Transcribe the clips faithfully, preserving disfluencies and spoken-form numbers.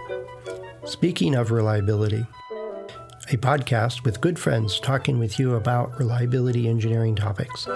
Speaking of reliability, a podcast with good friends talking with you about reliability engineering topics.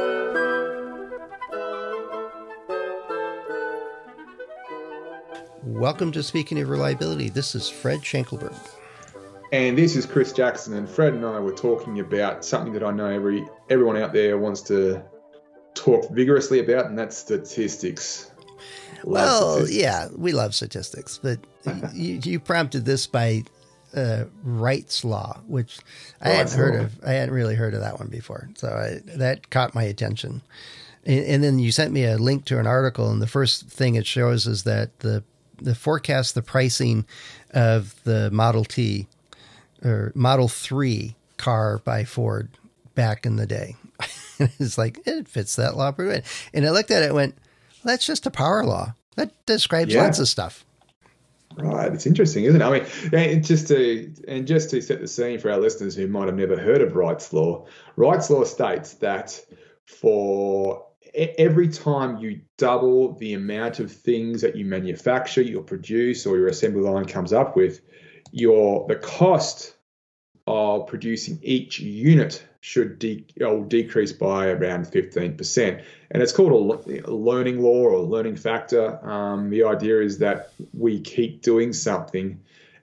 Welcome to Speaking of Reliability. This is Fred Schenkelberg. And this is Chris Jackson, and Fred and I were talking about something that I know every everyone out there wants to talk vigorously about, and that's statistics. Love well, statistics. yeah, we love statistics, but you, you prompted this by uh, Wright's Law, which I Wright's hadn't heard Law. of. I hadn't really heard of that one before, so I, that caught my attention. And, and then you sent me a link to an article, and the first thing it shows is that the the forecast, the pricing of the Model T or Model three car by Ford back in the day. It's like, it fits that law pretty well. And I looked at it and went, well, that's just a power law. That describes Yeah. lots of stuff. Right, it's interesting, isn't it? I mean, and just to and just to set the scene for our listeners who might have never heard of Wright's Law, Wright's Law states that for e- every time you double the amount of things that you manufacture, you produce, or your assembly line comes up with, your the cost of producing each unit should de- or decrease by around fifteen percent. And it's called a, le- a learning law or a learning factor. Um, the idea is that we keep doing something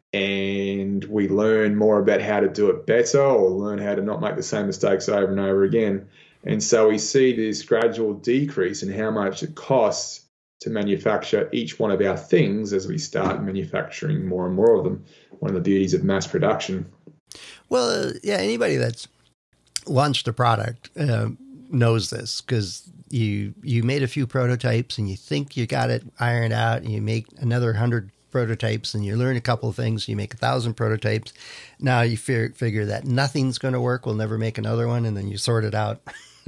and we learn more about how to do it better, or learn how to not make the same mistakes over and over again. And so we see this gradual decrease in how much it costs to manufacture each one of our things as we start manufacturing more and more of them. One of the beauties of mass production. Well, uh, yeah, anybody that's launched a product uh, knows this, because you you made a few prototypes and you think you got it ironed out, and you make another hundred prototypes and you learn a couple of things, you make a thousand prototypes. Now you fi- figure that nothing's going to work, we'll never make another one, and then you sort it out.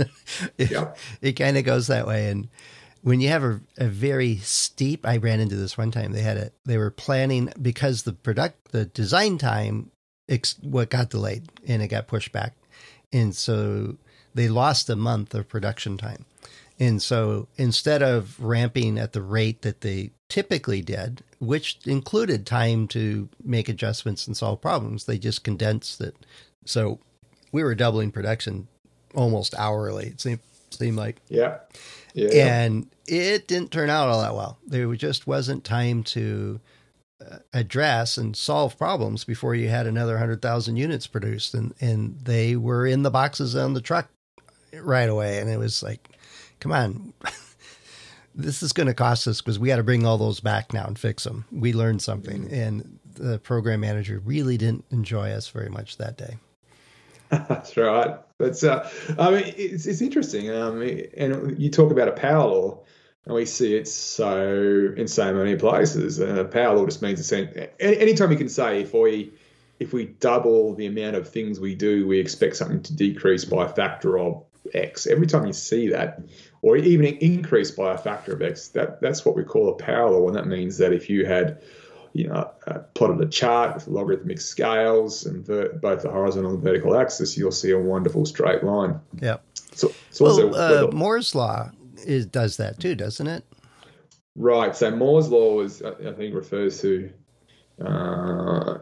it Yep. it kind of goes that way. And when you have a, a very steep, I ran into this one time, they had a, they were planning, because the product, the design time, ex, what got delayed and it got pushed back. And so they lost a month of production time. And so instead of ramping at the rate that they typically did, which included time to make adjustments and solve problems, they just condensed it. So we were doubling production almost hourly, it seemed, seemed like. Yeah. Yeah. And it didn't turn out all that well. There just wasn't time to uh, address and solve problems before you had another one hundred thousand units produced. And, and they were in the boxes on the truck right away. And it was like, come on, this is going to cost us, because we got to bring all those back now and fix them. We learned something. Mm-hmm. And the program manager really didn't enjoy us very much that day. That's right. That's uh, I mean, it's it's interesting. Um, and you talk about a power law, and we see it so in so many places. Uh, power law just means the same. Anytime you can say, if we if we double the amount of things we do, we expect something to decrease by a factor of X. Every time you see that, or even increase by a factor of X, that that's what we call a power law, and that means that if you had you know, uh, plotted a chart with logarithmic scales and ver- both the horizontal and vertical axis, you'll see a wonderful straight line. Yeah. So, so also, well, uh, Moore's law is, does that too, doesn't it? Right. So Moore's law is, I think, refers to uh,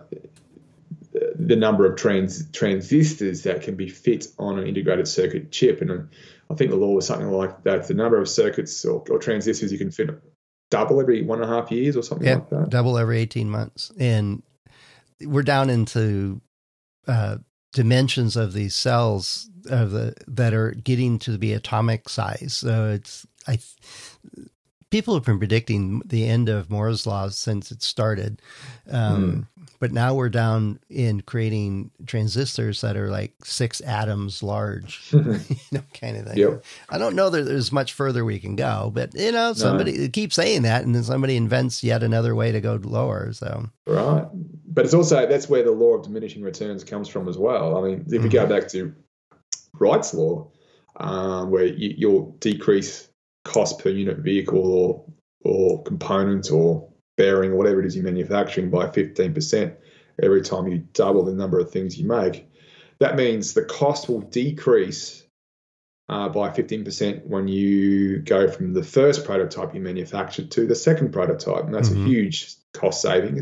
the number of trans- transistors that can be fit on an integrated circuit chip, and I think the law was something like that: the number of circuits or, or transistors you can fit double every one and a half years or something yeah, like that. Double every eighteen months. And we're down into uh, dimensions of these cells of the that are getting to be atomic size. So it's I people have been predicting the end of Moore's law since it started. Um, mm. But now we're down in creating transistors that are like six atoms large, you know, kind of thing. Yep. I don't know that there's much further we can go, but you know, somebody no. keeps saying that, and then somebody invents yet another way to go lower. So right, but it's also that's where the law of diminishing returns comes from as well. I mean, if mm-hmm. we go back to Wright's law, um, where you, you'll decrease cost per unit vehicle or or component or bearing, whatever it is you're manufacturing, by fifteen percent every time you double the number of things you make. That means the cost will decrease uh, by fifteen percent when you go from the first prototype you manufactured to the second prototype. And that's mm-hmm. a huge cost savings.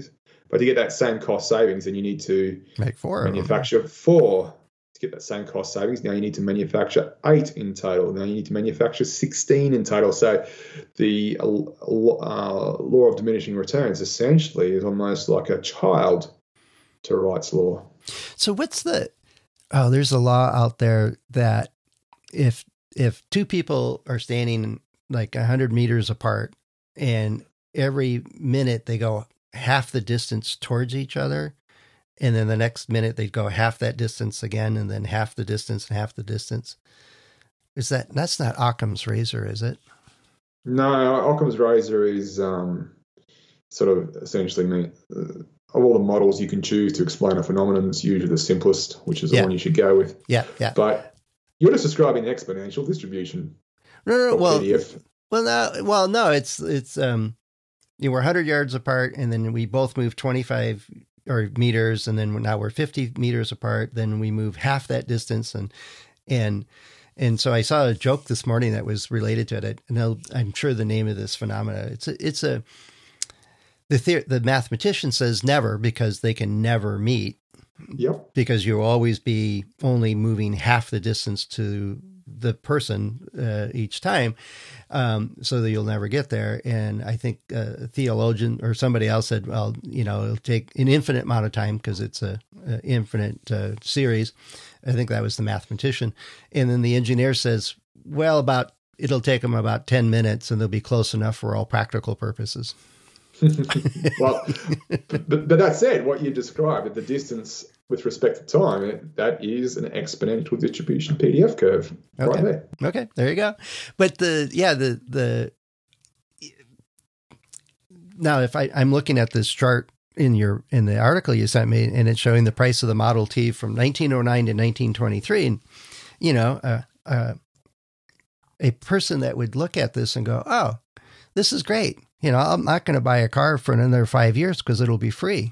But to get that same cost savings, then you need to make four manufacture four. To get that same cost savings, now you need to manufacture eight in total. Now you need to manufacture sixteen in total. So the uh, law of diminishing returns essentially is almost like a child to Wright's law. So what's the, oh, there's a law out there that if if two people are standing like one hundred meters apart and every minute they go half the distance towards each other, and then the next minute they go half that distance again, and then half the distance and half the distance. Is that, that's not Occam's razor, is it? No, Occam's razor is um, sort of essentially mean, uh, of all the models you can choose to explain a phenomenon, it's usually the simplest, which is the yeah. one you should go with. Yeah, yeah. But you're just describing the exponential distribution. No, no, no well, P D F. well, no, well, no, it's, it's, um, you know, we're one hundred yards apart, and then we both move twenty-five or meters, and then now we're fifty meters apart. Then we move half that distance, and and and so I saw a joke this morning that was related to it. And I'll, I'm sure the name of this phenomena. It's a, it's a the the, the mathematician says never, because they can never meet. Yep. Because you'll always be only moving half the distance to the person uh, each time, um, so that you'll never get there. And I think uh, a theologian or somebody else said, well, you know, it'll take an infinite amount of time because it's a, a infinite uh, series. I think that was the mathematician. And then the engineer says, well, about it'll take them about ten minutes and they'll be close enough for all practical purposes. Well, but, but that said, what you described, the distance with respect to time, it, that is an exponential distribution P D F curve okay. right there. Okay, there you go. But the, yeah, the, the, now if I, I'm looking at this chart in your, in the article you sent me, and it's showing the price of the Model T from nineteen oh nine to nineteen twenty-three. And, you know, uh, uh, a person that would look at this and go, oh, this is great. You know, I'm not going to buy a car for another five years because it'll be free.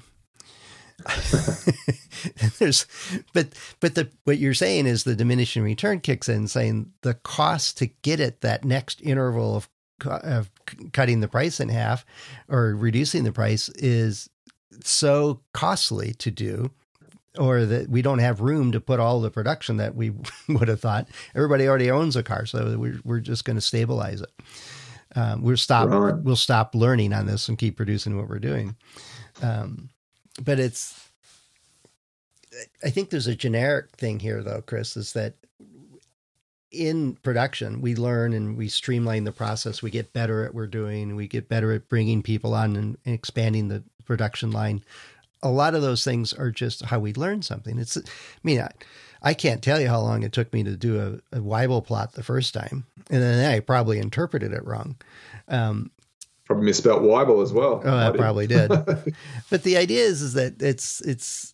There's, but, but the, what you're saying is the diminishing return kicks in, saying the cost to get it that next interval of, of cutting the price in half or reducing the price is so costly to do, or that we don't have room to put all the production that we would have thought. Everybody already owns a car, so we're, we're just going to stabilize it. Um, we'll stop, right. we'll stop learning on this and keep producing what we're doing. Um, but it's, I think there's a generic thing here though, Chris, is that in production, we learn and we streamline the process. We get better at what we're doing. We get better at bringing people on and, and expanding the production line. A lot of those things are just how we learn something. It's, I mean, I, I can't tell you how long it took me to do a, a Weibull plot the first time. And then I probably interpreted it wrong. Um, probably misspelled Weibull as well. Oh, I, I probably did. But the idea is, is that it's, it's,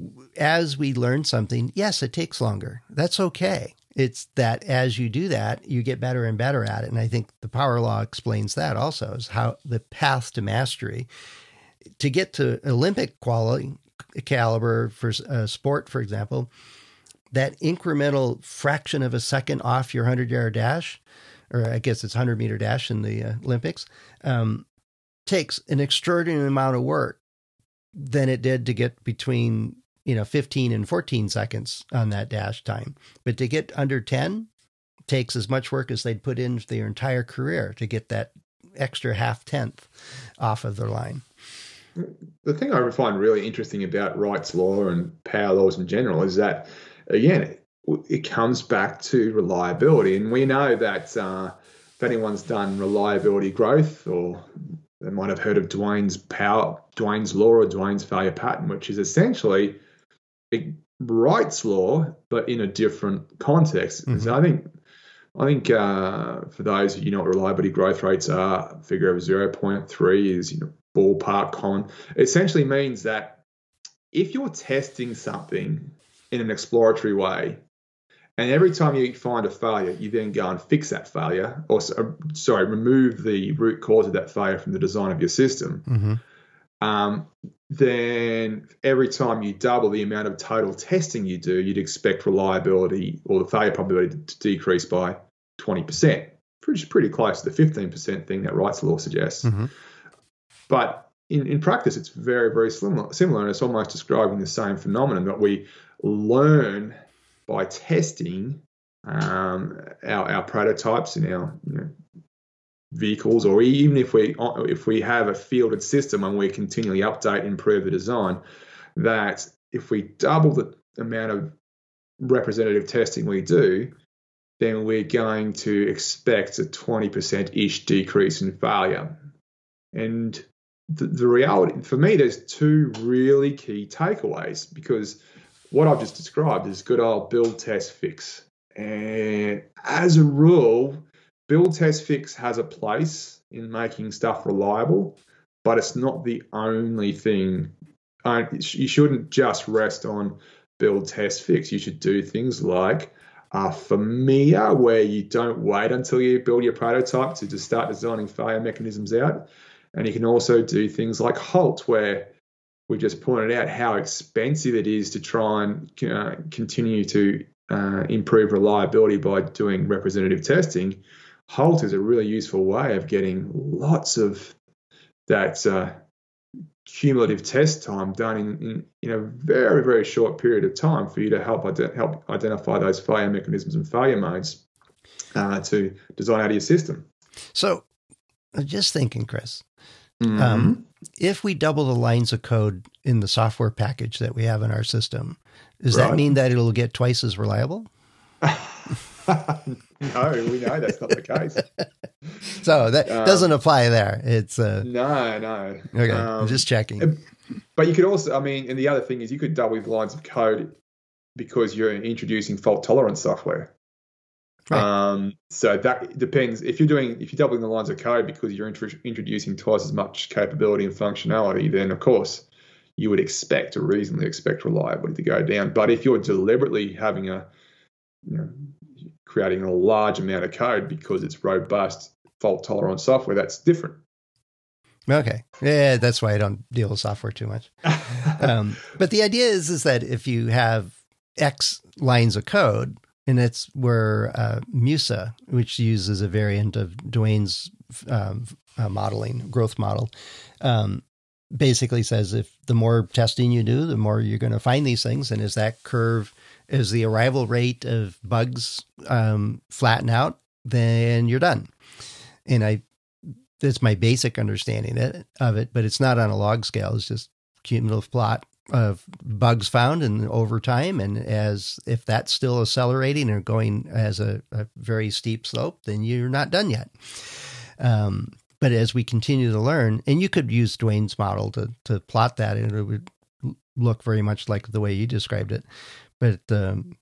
as we learn something, yes, it takes longer. That's okay. It's that as you do that, you get better and better at it. And I think the power law explains that also, is how the path to mastery to get to Olympic quality caliber for a sport, for example, that incremental fraction of a second off your hundred yard dash, or I guess it's hundred meter dash in the uh, Olympics, um, takes an extraordinary amount of work than it did to get between, you know, fifteen and fourteen seconds on that dash time. But to get under ten takes as much work as they'd put into their entire career to get that extra half tenth off of their line. The thing I find really interesting about Wright's law and power laws in general is that, again, it, it comes back to reliability. And we know that uh, if anyone's done reliability growth, or they might have heard of Dwayne's power, Dwayne's law or Dwayne's failure pattern, which is essentially Wright's law, but in a different context. Mm-hmm. So I think, I think uh, for those of you know what reliability growth rates are, a figure of zero point three is, you know, ballpark common. It essentially means that if you're testing something in an exploratory way, and every time you find a failure, you then go and fix that failure, or sorry, remove the root cause of that failure from the design of your system, mm-hmm. um, then every time you double the amount of total testing you do, you'd expect reliability or the failure probability to decrease by twenty percent, which is pretty close to the fifteen percent thing that Wright's law suggests. Mm-hmm. But in, in practice, it's very, very similar, similar, and it's almost describing the same phenomenon that we learn by testing um, our, our prototypes in our you know, vehicles, or even if we if we have a fielded system and we continually update and improve the design, that if we double the amount of representative testing we do, then we're going to expect a twenty percent-ish decrease in failure. And the, the reality, for me, there's two really key takeaways, because what I've just described is good old build, test, fix. And as a rule, build, test, fix has a place in making stuff reliable, but it's not the only thing. Uh, you shouldn't just rest on build, test, fix. You should do things like uh, F M E A, where you don't wait until you build your prototype to just start designing failure mechanisms out. And you can also do things like HALT, where we just pointed out how expensive it is to try and uh, continue to uh, improve reliability by doing representative testing. HALT is a really useful way of getting lots of that uh, cumulative test time done in, in, in a very, very short period of time for you to help ide- help identify those failure mechanisms and failure modes uh, to design out of your system. So I'm just thinking, Chris, mm-hmm. um, if we double the lines of code in the software package that we have in our system, does right. that mean that it'll get twice as reliable? No, we know that's not the case. So that um, doesn't apply there. It's uh, no, no. Okay, um, I'm just checking. But you could also, I mean, and the other thing is you could double the lines of code because you're introducing fault tolerant software. Right. Um, so that depends. If you're doing, if you're doubling the lines of code because you're intro- introducing twice as much capability and functionality, then of course you would expect or reasonably expect reliability to go down. But if you're deliberately having a, you know, creating a large amount of code because it's robust, fault-tolerant software, that's different. Okay. Yeah, that's why I don't deal with software too much. um, but the idea is, is that if you have X lines of code, and it's where uh, MUSA, which uses a variant of Duane's um, uh, modeling, growth model, um, basically says if the more testing you do, the more you're going to find these things. And as that curve, as the arrival rate of bugs um, flatten out, then you're done. And I, that's my basic understanding of it, but it's not on a log scale. It's just cumulative plot of bugs found and over time. And as if that's still accelerating or going as a, a very steep slope, then you're not done yet. Um, but as we continue to learn, and you could use Duane's model to, to plot that, and it would look very much like the way you described it. But um,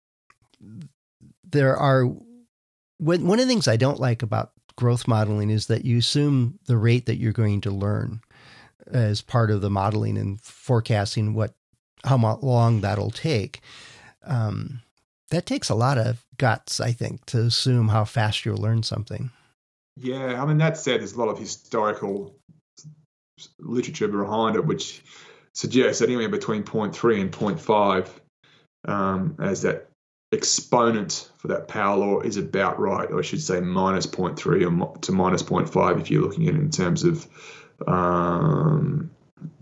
there are, one of the things I don't like about growth modeling is that you assume the rate that you're going to learn as part of the modeling and forecasting what, how long that'll take. Um, that takes a lot of guts, I think, to assume how fast you'll learn something. Yeah, I mean, that said, there's a lot of historical literature behind it, which suggests that anywhere between zero point three and zero point five um, as that exponent for that power law is about right, or I should say minus zero point three or to minus zero point five if you're looking at it in terms of um,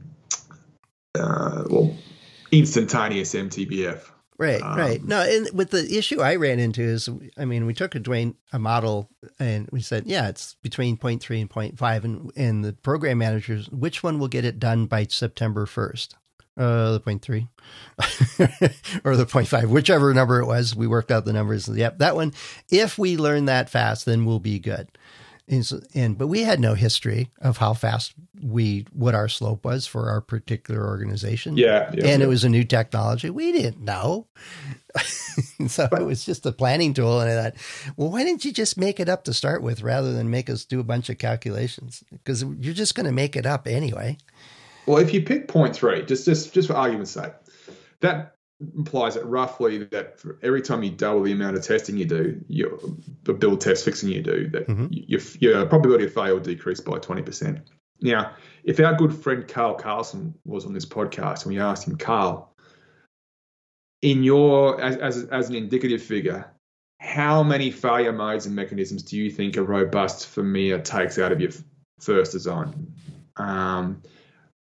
uh, well, instantaneous M T B F. Right, um, right. No, and with the issue I ran into is, I mean, we took a Duane a model and we said, yeah, it's between zero point three and zero point five, and and the program managers, which one will get it done by September first? Uh, the zero point three or the zero point five, whichever number it was. We worked out the numbers. Yep, that one. If we learn that fast, then we'll be good. And, so, and but we had no history of how fast we, what our slope was for our particular organization. Yeah, yeah and yeah. It was a new technology. We didn't know. So it was just a planning tool. And I thought, well, why didn't you just make it up to start with rather than make us do a bunch of calculations? Because you're just going to make it up anyway. Well, if you pick zero point three, just, just, just for argument's sake, that implies that roughly that for every time you double the amount of testing you do, your the build test fixing you do, that mm-hmm. your, your probability of failure will decrease by twenty percent. Now, if our good friend Carl Carlson was on this podcast and we asked him, Carl, in your as as, as an indicative figure, how many failure modes and mechanisms do you think a robust F M E A takes out of your first design? Um,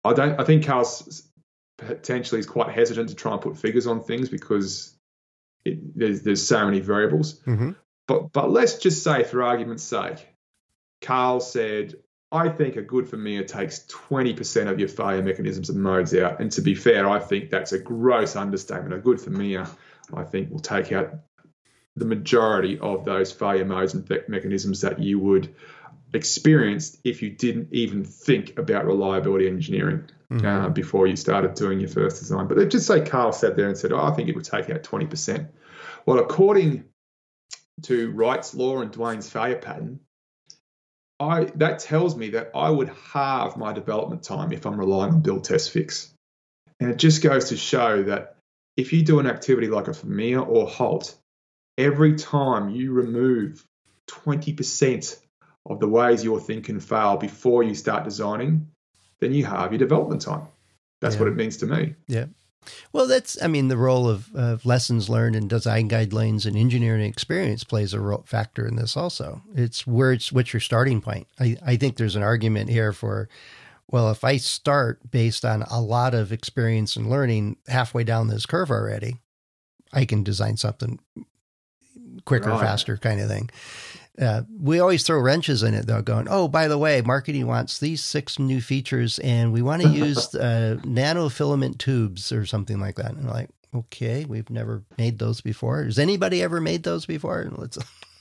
I don't. I think Carl's potentially is quite hesitant to try and put figures on things because it, there's there's so many variables. Mm-hmm. But but let's just say, for argument's sake, Carl said, I think a good Vermeer takes twenty percent of your failure mechanisms and modes out. And to be fair, I think that's a gross understatement. A good Vermeer, I think, will take out the majority of those failure modes and mechanisms that you would experience if you didn't even think about reliability engineering mm-hmm. uh, before you started doing your first design. But just say Carl sat there and said, oh, I think it would take out twenty percent. Well, according to Wright's law and Dwayne's failure pattern, I that tells me that I would halve my development time if I'm relying on build, test, fix. And it just goes to show that if you do an activity like a Vermeer or Halt, every time you remove twenty percent of the ways your thing can fail before you start designing, then you halve your development time. That's yeah. what it means to me. Yeah. Well, that's, I mean, the role of, of lessons learned and design guidelines and engineering experience plays a role, factor in this also. It's where it's, what's your starting point? I, I think there's an argument here for, well, if I start based on a lot of experience and learning halfway down this curve already, I can design something quicker, right. faster kind of thing. Uh, we always throw wrenches in it, though, going, oh, by the way, marketing wants these six new features, and we want to use uh, nanofilament tubes or something like that. And I'm like, okay, we've never made those before. Has anybody ever made those before? And let's,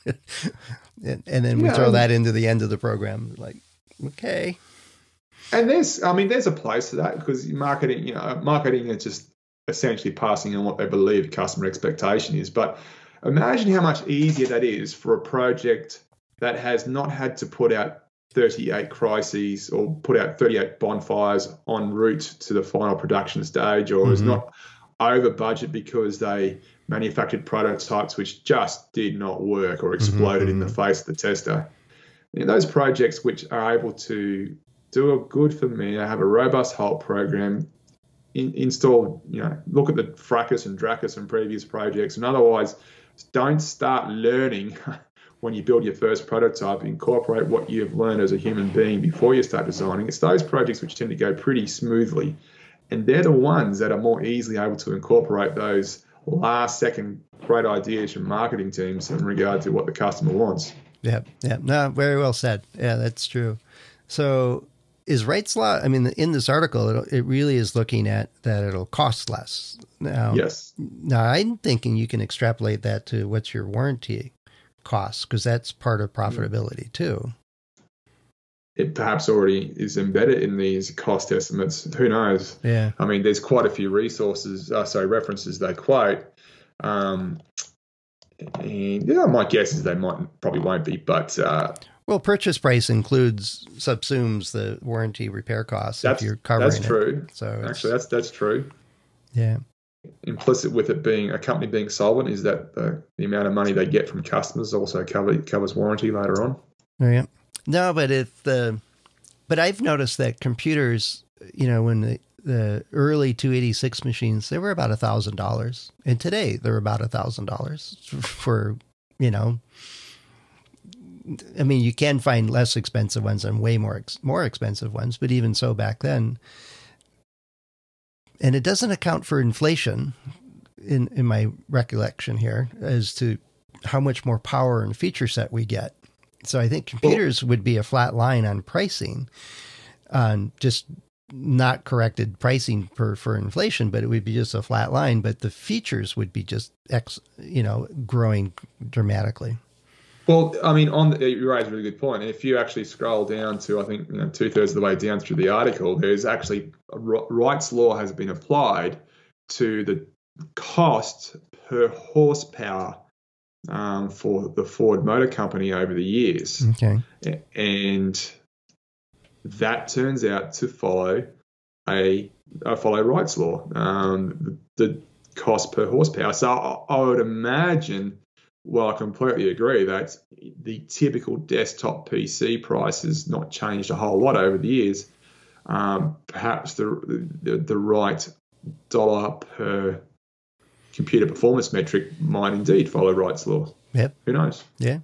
and, and then we yeah. throw that into the end of the program. Like, okay. And there's, I mean, there's a place to that because marketing, you know, marketing is just essentially passing on what they believe customer expectation is, but imagine how much easier that is for a project that has not had to put out thirty-eight crises or put out thirty-eight bonfires en route to the final production stage, or mm-hmm. is not over budget because they manufactured prototypes which just did not work or exploded mm-hmm. in the face of the tester. You know, those projects which are able to do a good for me, have a robust Halt program, in, install, you know, look at the fracas and dracus from previous projects, and otherwise don't start learning when you build your first prototype. Incorporate what you've learned as a human being before you start designing. It's those projects which tend to go pretty smoothly, and they're the ones that are more easily able to incorporate those last second great ideas from marketing teams in regard to what the customer wants. Yeah, yeah, no, very well said. Yeah, that's true. So is Wright's law, I mean, in this article, it, it really is looking at that it'll cost less. Now, yes. Now, I'm thinking you can extrapolate that to what's your warranty costs, because that's part of profitability too. It perhaps already is embedded in these cost estimates. Who knows? Yeah. I mean, there's quite a few resources, uh, sorry, references they quote. Um, and yeah, my guess is they might probably won't be, but uh, well, purchase price includes subsumes the warranty repair costs if you're covering that's true. It. So actually, that's that's true. Yeah. Implicit with it being a company being solvent is that the, the amount of money they get from customers also cover, covers warranty later on. Oh, yeah. No, but if the, but I've noticed that computers, you know, when the, the early two eighty-six machines, they were about a thousand dollars, and today they're about a thousand dollars for, you know. I mean, you can find less expensive ones and way more ex- more expensive ones, but even so, back then. And it doesn't account for inflation, in, in my recollection here, as to how much more power and feature set we get. So I think computers well, would be a flat line on pricing, on just not corrected pricing for, for inflation, but it would be just a flat line. But the features would be just, ex, you know, growing dramatically. Well, I mean, on the, you raise a really good point. If you actually scroll down to, I think, you know, two thirds of the way down through the article, there's actually Wright's law has been applied to the cost per horsepower um, for the Ford Motor Company over the years. Okay, and that turns out to follow a uh, follow Wright's law, um, the, the cost per horsepower. So I, I would imagine. Well, I completely agree that the typical desktop P C price has not changed a whole lot over the years. Um, perhaps the, the the right dollar per computer performance metric might indeed follow Wright's law. Yep. Who knows? Yeah.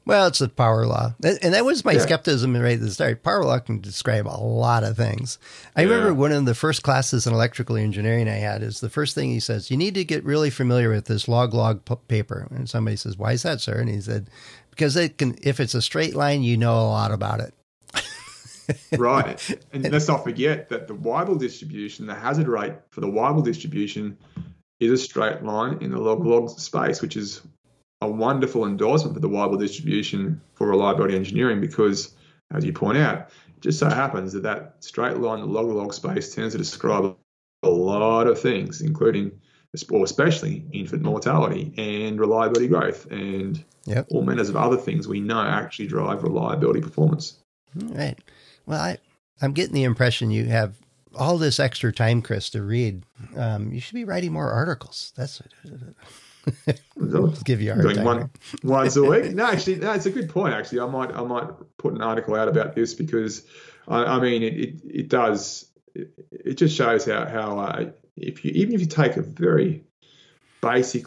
Well, it's a power law. And that was my Yeah. skepticism right at the start. Power law can describe a lot of things. I Yeah. remember one of the first classes in electrical engineering I had is the first thing he says, you need to get really familiar with this log-log p- paper. And somebody says, why is that, sir? And he said, because it can, if it's a straight line, you know a lot about it. Right. And let's not forget that the Weibull distribution, the hazard rate for the Weibull distribution is a straight line in the log-log space, which is a wonderful endorsement for the Weibull distribution for reliability engineering because, as you point out, it just so happens that that straight line, the log-log space, tends to describe a lot of things, including, or especially, infant mortality and reliability growth and Yep. all manners of other things we know actually drive reliability performance. All right. Well, I, I'm getting the impression you have all this extra time, Chris, to read. Um, you should be writing more articles. That's give you a hard Doing time. one once a week. No, actually, no, it's a good point. Actually, I might I might put an article out about this because I, I mean it it, it does it, it just shows how how uh, if you even if you take a very basic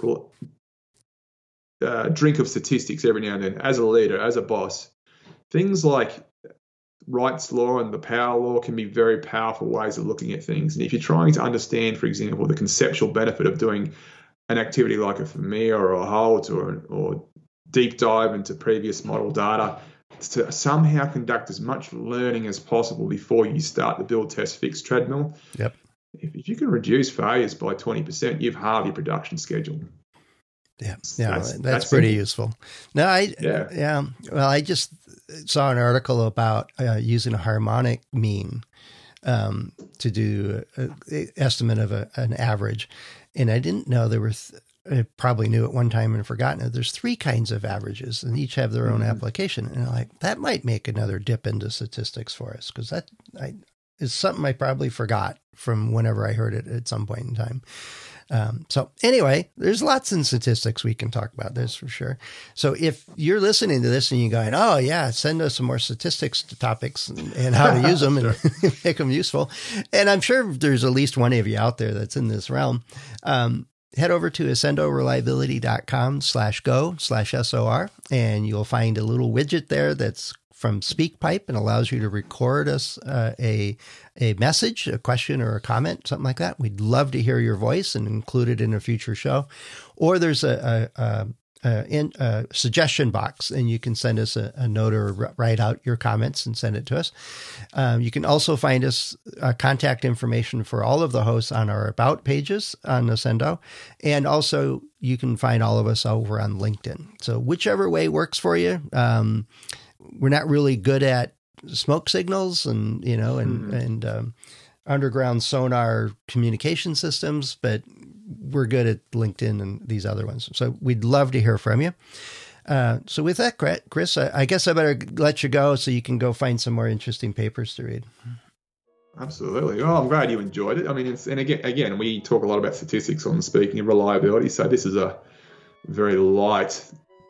uh, drink of statistics every now and then as a leader, as a boss, things like Wright's law and the power law can be very powerful ways of looking at things. And if you're trying to understand, for example, the conceptual benefit of doing an activity like a FAMIA or a HOLT or, or deep dive into previous model data to somehow conduct as much learning as possible before you start the build, test, fix treadmill. Yep. If, if you can reduce failures by twenty percent, you've halved your production schedule. Yeah, yeah, That's- that's, that's pretty simple. useful. No, I yeah. Yeah. Well, I just saw an article about uh, using a harmonic mean um, to do an estimate of a, an average, and I didn't know there were. Th- I probably knew at one time and forgotten it. There's three kinds of averages, and each have their own Mhm. application. And I'm like, that might make another dip into statistics for us because that I, is something I probably forgot from whenever I heard it at some point in time. Um, so anyway, there's lots in statistics we can talk about this for sure. So if you're listening to this and you're going, oh yeah, send us some more statistics topics and, and how to use them and make them useful. And I'm sure there's at least one of you out there that's in this realm. Um, head over to accendoreliability.com slash go slash SOR, and you'll find a little widget there that's from SpeakPipe and allows you to record us uh, a a message, a question or a comment, something like that. We'd love to hear your voice and include it in a future show. Or there's a, a, a, a, in, a suggestion box, and you can send us a, a note or write out your comments and send it to us. Um, you can also find us uh, contact information for all of the hosts on our About pages on Accendo. And also you can find all of us over on LinkedIn. So whichever way works for you. Um, we're not really good at smoke signals and, you know, and, mm-hmm. and um, underground sonar communication systems, but we're good at LinkedIn and these other ones. So we'd love to hear from you. Uh, so with that, Chris, I, I guess I better let you go so you can go find some more interesting papers to read. Absolutely. Oh, I'm glad you enjoyed it. I mean, it's, and again, again, we talk a lot about statistics on Speaking of Reliability. So this is a very light,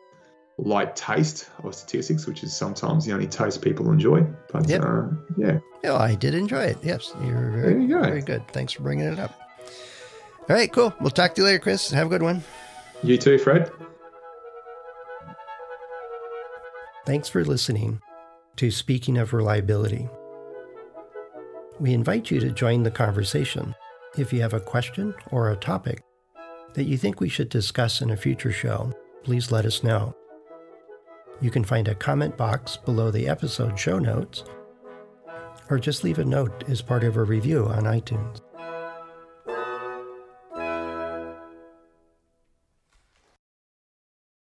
light taste of statistics, which is sometimes the only taste people enjoy. But yep. uh, yeah. Yeah, I did enjoy it. Yes, you're very, there you go. very good. Thanks for bringing it up. All right, cool. We'll talk to you later, Chris. Have a good one. You too, Fred. Thanks for listening to Speaking of Reliability. We invite you to join the conversation. If you have a question or a topic that you think we should discuss in a future show, please let us know. You can find a comment box below the episode show notes, or just leave a note as part of a review on iTunes.